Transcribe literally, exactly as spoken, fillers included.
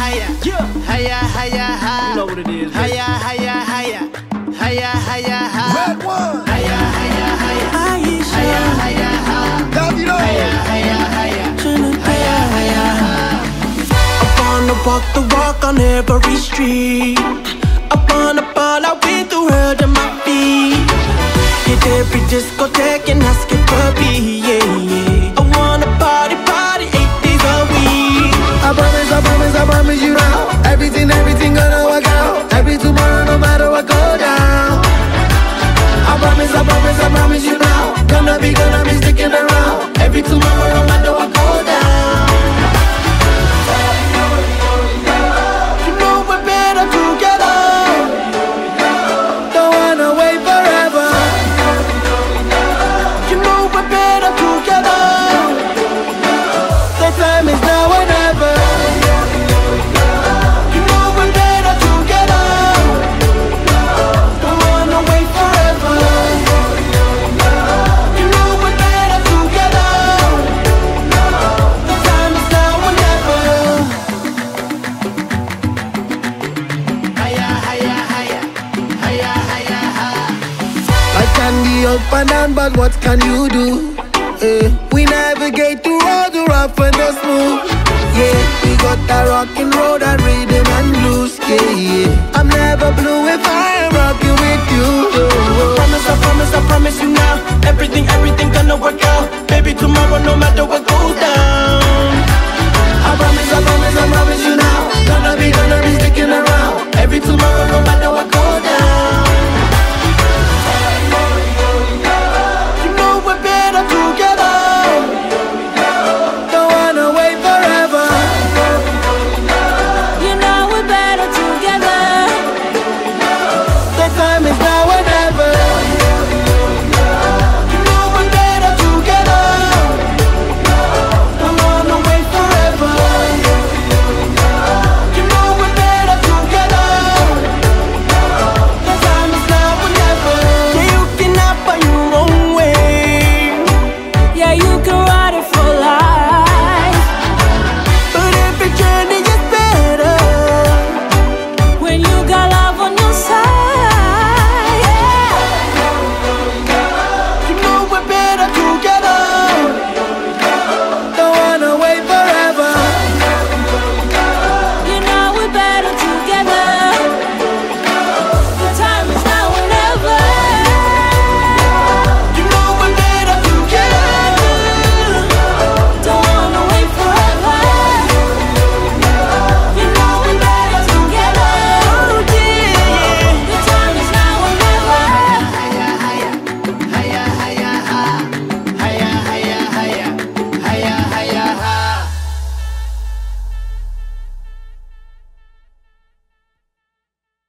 higher, higher, higher, higher. You know what it is, man. Higher, higher, higher, higher, higher, higher. Red one. Higher, higher, higher, Aisha, higher, higher, higher. Davido. Higher, higher, higher, Trinidad. higher, higher, higher. I wanna walk the walk on every street. I wanna ball out with the world at my feet. Hit every discotheque and ask it for me, yeah, yeah. I wanna party, party eight days a week. I promise, I promise, I promise you now. Everything, everything gonna work out. Every tomorrow, no matter what go down. I promise, I promise, I promise you now. Gonna be, gonna be sticking around. Every tomorrow, no matter what go down. You know we're better together. Don't wanna wait forever. You know we're better together. The time is now or never. You know we're better together. Don't wanna wait forever. You know we're better together. The time is now or never. Higher, higher, higher, higher, higher, higher. Life can be up and down, but what can you do? Eh, we navigate through all the rough and the smooth. Yeah, we got that rockin' road and rhythm and blues. Yeah, yeah. I'm never blue if I am rocking with you. Oh, oh. Promise, I promise, I promise you now. Everything, everything gonna work out. Baby, tomorrow, no matter what